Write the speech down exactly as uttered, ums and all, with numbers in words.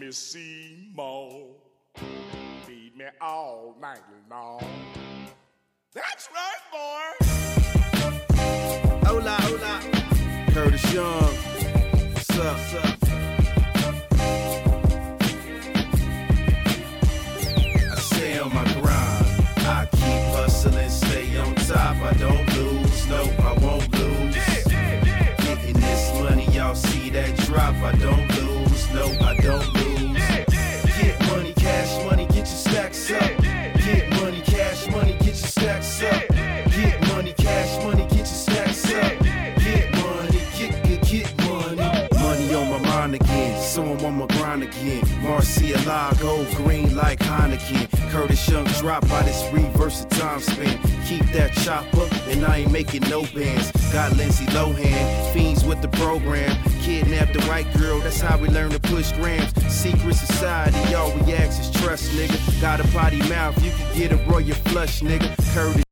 Bellissimo. Feed me all night long. That's right, boy. Hola, hola. Curtis Young. What's up? What's up? I stay on my grind. I keep hustling, stay on top. I don't lose, no, I won't lose. Getting this money, y'all see that drop. I don't lose, no, I don't lose. Get money, cash money, get your stacks up. Get money, cash money, get your stacks up. Get money, cash money, get your stacks up. Get money, get, get, get money. Money on my mind again, so I'm on my grind again. Marcialago, green like Heineken. Curtis Young drop by this reverse of time spent. Keep that chopper, and I ain't making no bands. Got Lindsay Lohan, fiends with the program. Kidnap the white girl, that's how we learn to push grams. Secret society, all we ask is trust, nigga. Got a potty mouth, you can get a royal flush, nigga. Curtis